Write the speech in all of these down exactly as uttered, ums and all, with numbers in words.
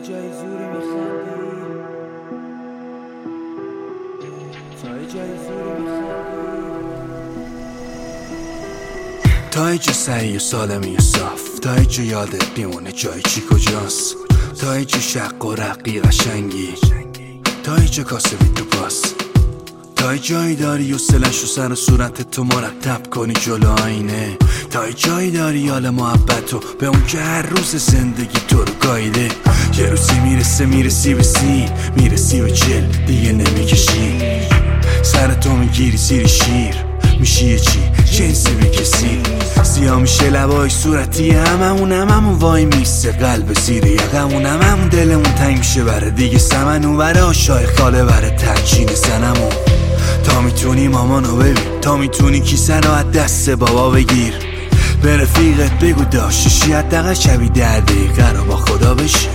جای زوری میخندی، تا جای زوری میخندی، تا جا سعی و سالمی و صاف، تا جا یادت بیمونه جای چی کجاست، تا جا شق و رقی قشنگی، تا جا کاسبی تو پاس، تا جایی داری و سلش و سر و صورت تو مرتب کنی جلو آینه، تا جایی داری حال محبت و به اون که هر روز زندگی تو رو گایده. یه روزی میرسه میرسی به سی، میرسی به چل دیگه نمیکشی، سر تو میگیری زیر شیر، میشی یه چی جنسی به کسی، سیاه میشه لبای صورتی هممون، هممون وای میسته قلب زیر یقمون، هممون دلمون تنگ میشه بره دیگه سمنو بره آشای خاله بره ترچین زنمون. تا میتونی مامانو ببین، تا میتونی کیسه رو از دست بابا بگیر، به رفیقت بگو داشتشی حداقل شبی ده دقیقه رو با خدا بشی،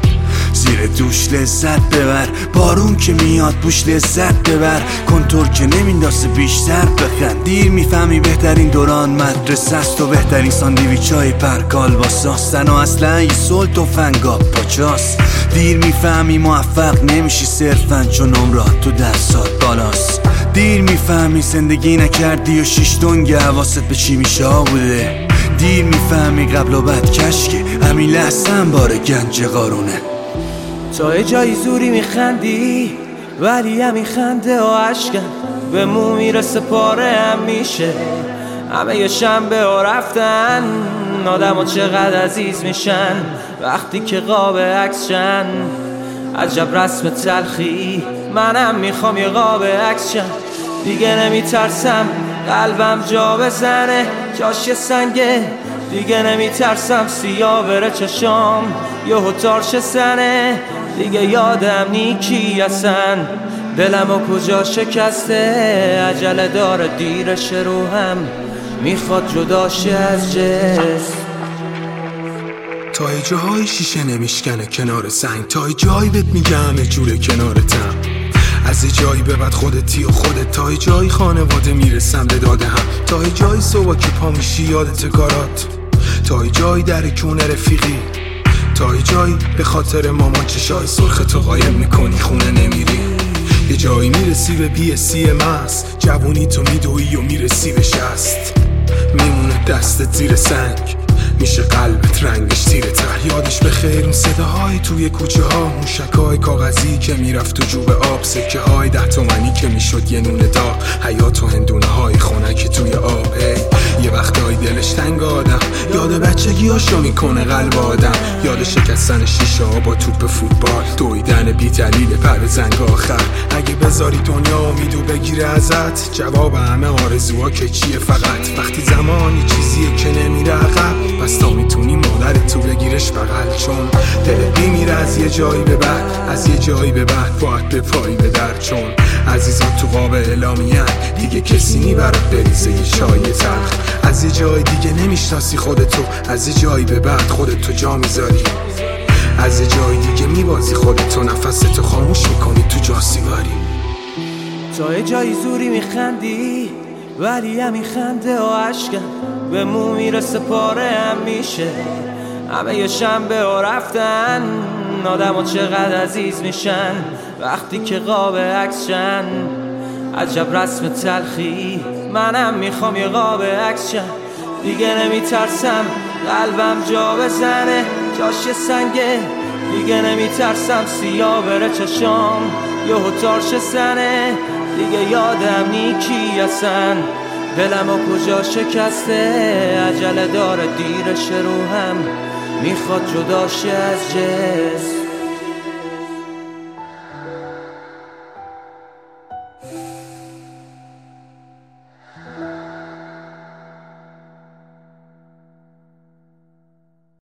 زیر دوش لذت ببر، بارون که میاد بوش لذت ببر، کنتور که نمیندازه بیشتر بخند، دیر میفهمی بهترین دوران مدرسه است و بهترین ساندویچ های پرکال با ساستن و اصلا یه سلط و فنگاب پاچاست، دیر میفهمی موفق نمیشی صرفا چون عمرات تو دستات بالاست، دیر میفهمی زندگی نکردی و شیش دنگ حواست به چی میشه ها بوده، دیر میفهمی قبل و بعد کشکه همین لحظه هم بار گنج قارونه. تا جای زوری میخندی ولی همین خنده و عشقم به مو میرسه پاره هم میشه، همه یه شنبه و رفتن آدم ها چقدر عزیز میشن وقتی که قاب عکس شن، عجب رسم تلخی منم میخوام یه قاب عکس شن، دیگه نمیترسم قلبم جا بزنه جاش سنگه، دیگه نمیترسم سیاه بره چشام یهو تارش سنه، دیگه یادم نیکی اصن دلم و کجا شکسته، عجله داره دیرش روحم میخواد جداشه از جسم، تا جاهای شیشه نمیشکنه کنار سنگ، تا جایی بهت میگه همه جوره کنارتم، از جایی به بعد خودتی و خودت، تا جایی خانواده میرسم به داده هم، تا جایی صبح که پا میشی یادت کارات، تا جایی در کونه رفیقی، تا جایی به خاطر مامان چشای سرخ تو قایم میکنی خونه نمیری، یه جایی میرسی به بی سی مست، جوونی تو میدوی و میرسی به شست، میمونه دستت زیر سنگ میشه قلبت رنگش تیره تر، یادش به خیر اون صداهای توی کوچه ها، موشکای کاغذی که میرفت تو جوب آب، سکه های ده تومنی که میشد یه نون داغ، حیات و هندونه های خنک توی آب، هی یه وقتایی دلش تنگ آدم، یاد بچگی هاشو میکنه قلب آدم، یاد شکستن شیشه ها با توپ فوتبال، دویدن بی دلیل پر زنگ آخر، اگه بذاری دنیا امیدو بگیره ازت، جواب همه آرزوها که چیه فقط، وقتی زمانی چیزیه که نمیره عقب، پس تا میتونی مادرت تو بگیرش بغل، چون دلت میمیره از یه جایی به بعد، از یه جایی به بعد باید به پایی به در، چون عزیزان تو قاب اعلامیه‌ن دیگه کسی نی برات بریزه یه چای تلخ، از یه جای دیگه نمیشناسی خودتو، از یه جایی به بعد خودتو جا میذاری، از یه جای دیگه میبازی خودتو، نفستو خاموش میکنی تو جا سیگاری. تا جای زوری میخندی ولی همین خنده و عشقم به مو میرسه پاره هم میشه، همه یه شنبه و رفتن آدم ها چقدر عزیز میشن وقتی که قاب عکس شن، عجب رسم تلخی منم میخوام یه قاب عکس شن، دیگه نمیترسم قلبم جا بزنه جاش سنگه، دیگه نمیترسم سیاه بره چشام یهو تارش سنه، دیگه یادم نیکی اصن دلم و کجا شکسته، عجله داره دیرش روحم میخواد جداشه از جسم.